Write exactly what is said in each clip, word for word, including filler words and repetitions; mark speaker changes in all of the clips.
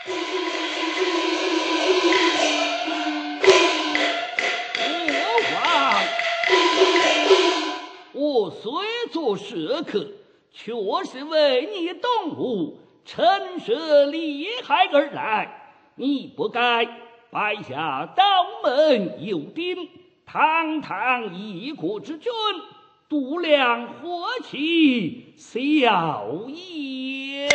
Speaker 1: 我虽做食客，却是为你动物陈设利害而来。你不该摆下刀门诱敌，堂堂一国之君，度量祸气，笑也。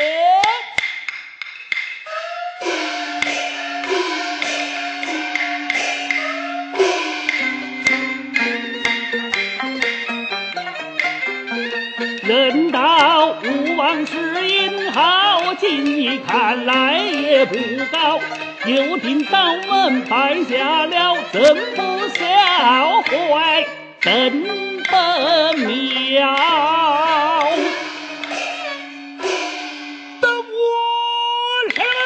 Speaker 1: 人道勿忘是因好，今你看来也不高。有听刀门摆下了，怎不笑坏真本妙？
Speaker 2: 等我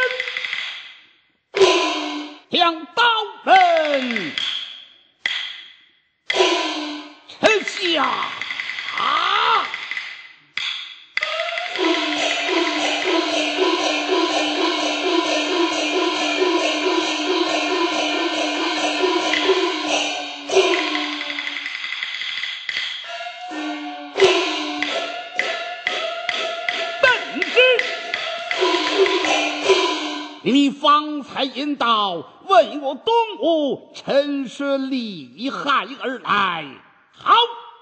Speaker 2: 人将刀门沉下。你方才引导为我东吴陈设利害而来，好，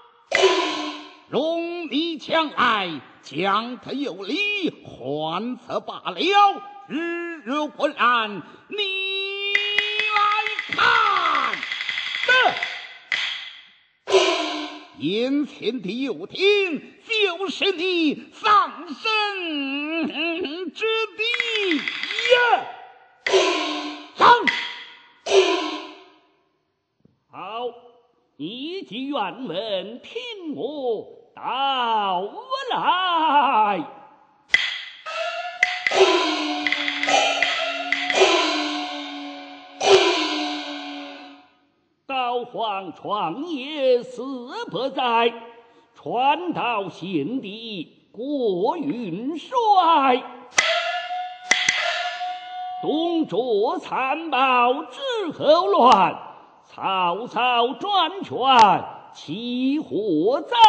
Speaker 2: 容你强来，将他有理还策罢了。日若不然，你来看的眼前的游艇，就是你丧生之地呀！上！
Speaker 1: 好，你既愿闻，听我道来。道皇创业四百载，传到先帝郭云帅，东卓残暴之后乱，曹操专权起火灾，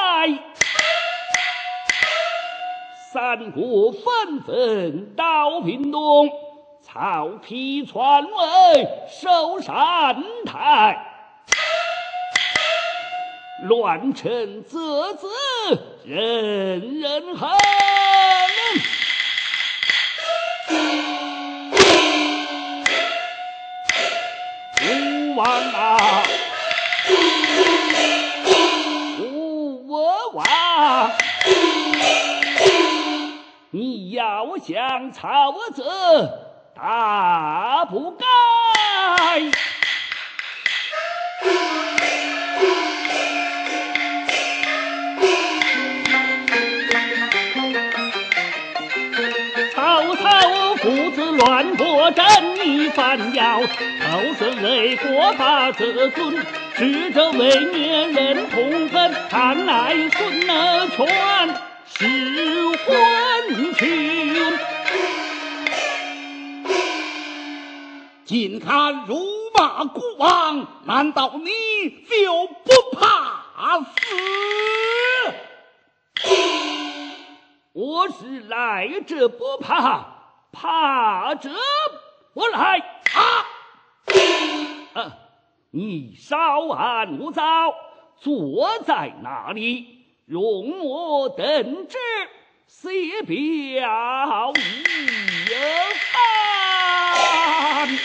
Speaker 1: 三国纷纷到屏东，曹丕篡位守山台，乱臣则子人人恨。吴王啊，吴王，你要向曹泽大不该。曹操父子乱国，战逆反妖，曹孙为国法自尊，使者为灭人同恨，看来孙儿全是昏君。
Speaker 2: 近看辱骂孤王，难道你就不怕死？
Speaker 1: 我是来者不怕，怕者不来。
Speaker 2: 啊！
Speaker 1: 啊，你稍安勿躁，坐在那里，容我等之，写表一番。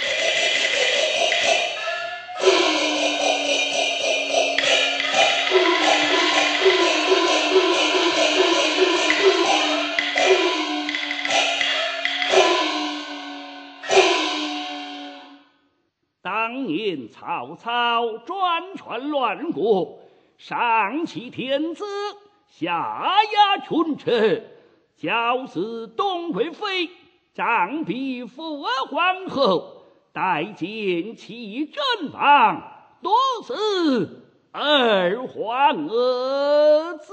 Speaker 1: 当年曹操专权乱国，上欺天子，下压群臣，绞死董贵妃，杖毙富皇后，待见其阵亡，多此二皇儿子。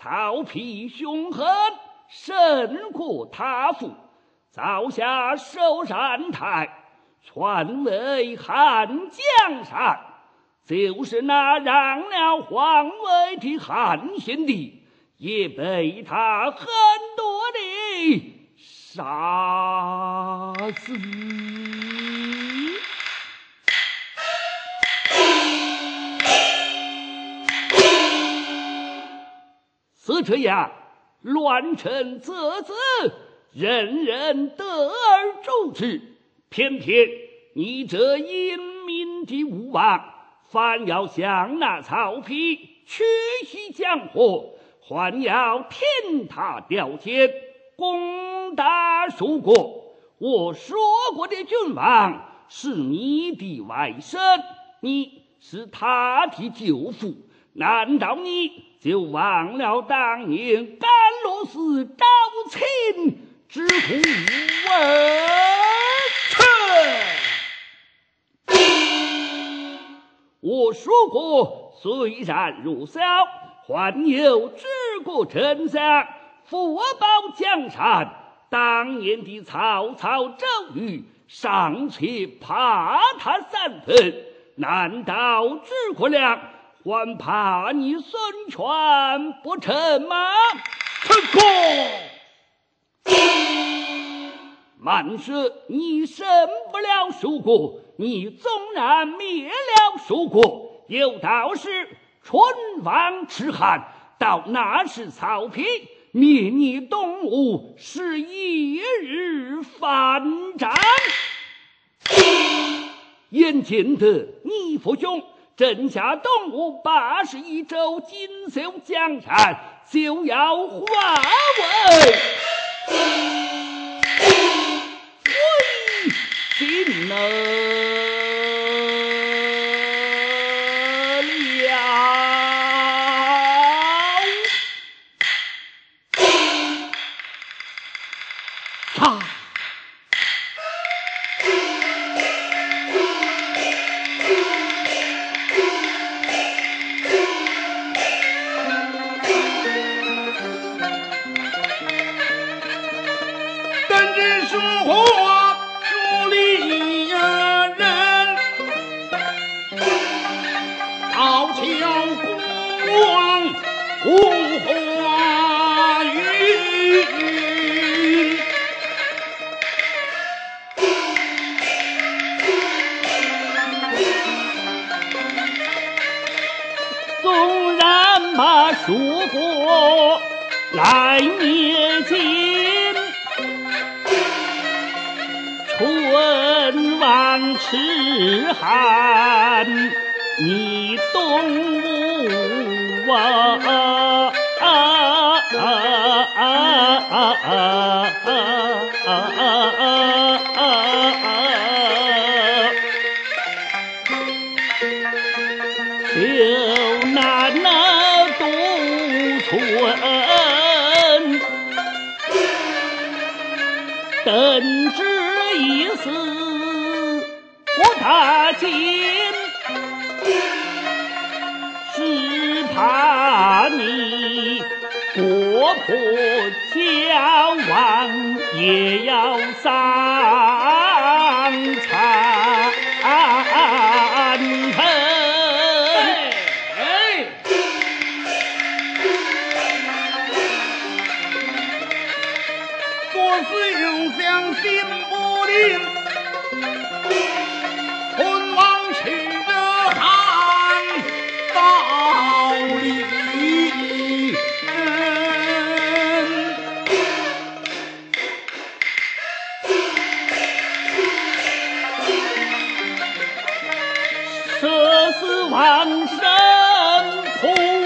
Speaker 1: 曹丕凶狠，胜过他父，造下寿山台，传为汉江山，就是那让了皇位的汉献帝，也被他狠毒地杀死。是这样，乱臣贼子，人人得而诛之。偏偏你这英明的吴王，反要向那曹丕屈膝讲和，还要天他吊肩，攻打蜀国。我说过的君王是你的外甥，你是他的舅父，难道你就忘了当年甘露寺招亲之苦儿臣？我说过，虽然如骚，还有治国丞相，福保江山。当年的曹操、周瑜尚且怕他三分，难道诸葛亮还怕你孙权不成吗？
Speaker 2: 成功！
Speaker 1: 满是你胜不了蜀国，你纵然灭了蜀国，有道是春亡赤汉，到那时曹丕灭你东吴，是一日反掌。眼见得你父兄镇下东吴八十一州，锦绣江山，就要化为灰烬了。
Speaker 2: 啊！本是蜀国蜀里人，好巧孤王无花语。
Speaker 1: 纵然把蜀国来灭尽，春亡赤汉，你东吴啊啊啊啊啊啊啊啊！就难那独存，等之一死不大惊，只怕你国破家亡，也要丧残恨。
Speaker 2: 我是永相心不宁，春王去的汉道理人，
Speaker 1: 舍死亡生苦。